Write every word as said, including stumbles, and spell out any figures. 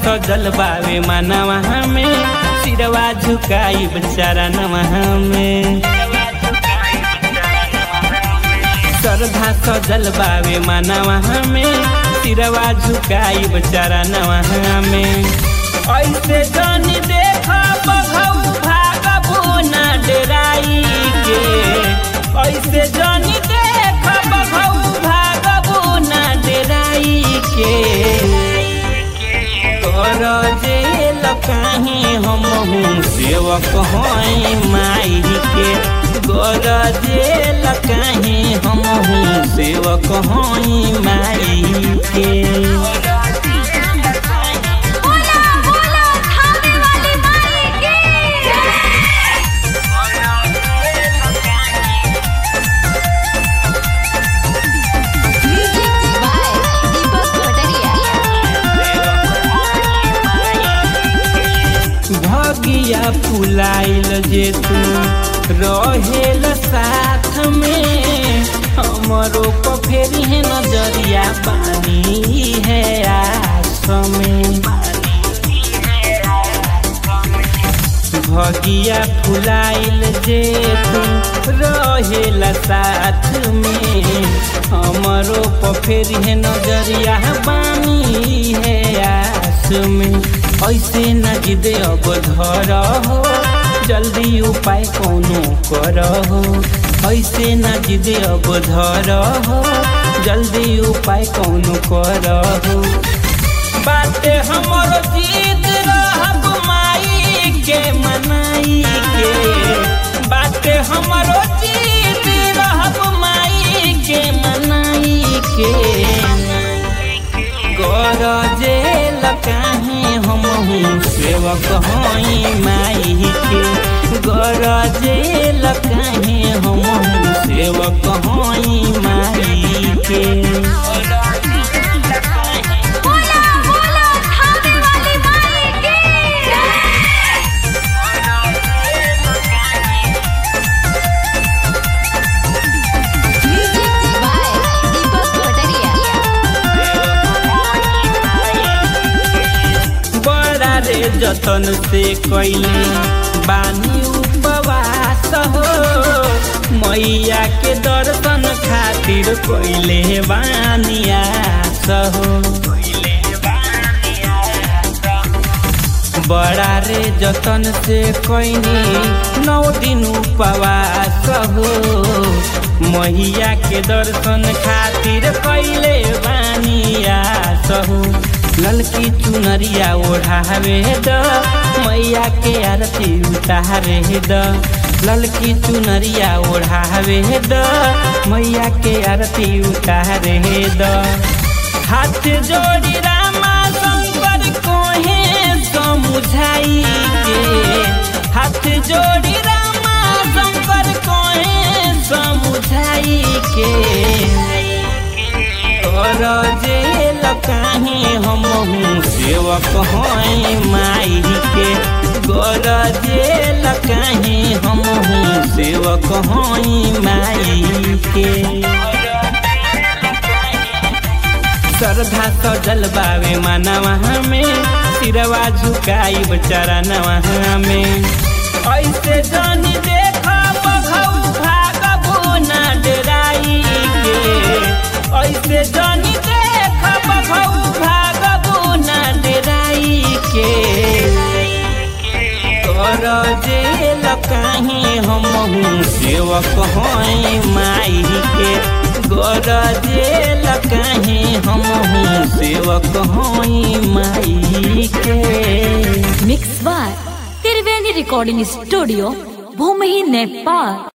सजल बावे मनवा में सिरवा झुकाई चरणवा में। श्रद्धा सजल बावे मनवा में सिरवा झुकाई चरणवा में। ऐसे जानी देखा बघऊ भागबू न डराई के, ऐसे जानी देखा बघऊ भागबू न डराई के। कर जेल कहीं हमहू सेवक होई माई के, कर जेल कहीं हमहू सेवक होई माई के। भगिया फुलाइल जे तू रहेल साथ में, हमरो को फेरी है नजरिया पानी है आस में। भगिया फुलाइल जे तू रहेल साथ में, हमरो को फेरी है नजरिया पानी है आस में। ऐसे न जिद अब धर हो, जल्दी उपाय कोनो कर हो। ऐसे न जिद अब धर हो, जल्दी उपाय कोनो कर हो। बात हमरो जीत रहब माई के मनाई के, बात हमरो जीत रहब माई के मनाई के। कर जेल कहीं हमहू सेवक होई माई के, कर जेल कहीं हमहू सेवक होई माई के। जतन से कैले बानी उपवास हो, मैया के दर्शन खातिर कैले बानी आस हो। बड़ा रे जतन से कैनी नौ दिन उपवास हो, मैया के दर्शन खातिर कैले बानी आस हो। ललकी चुनरिया ओढ़ावे द, मैया के आरती उतारे द। ललकी चुनरिया ओढ़ावे द, मैया के आरती उतारे द। हाथ जोड़ी रामा शंकर कोहे समुझाई के, हाथ जोड़ी रामा शंकर कोहे समुझाई के। कर जेल कहीं हमहू सेवक होई माई के, कर जेल कहीं हमहू सेवक होई माई के। श्रद्धा सजल बावे मनवा में सिरवा झुकाई चरणवा में। ऐसे जानी देखा बघऊ भागबू न डराई के, ऐसे जानी देखा बघऊ भागबू न डराई के। कर जेल कहीं हमहू सेवक होई माई के, कर जेल कहीं हमहू सेवक होई माई के। Mix by Triveni recording studio, Bhumi, Nepal.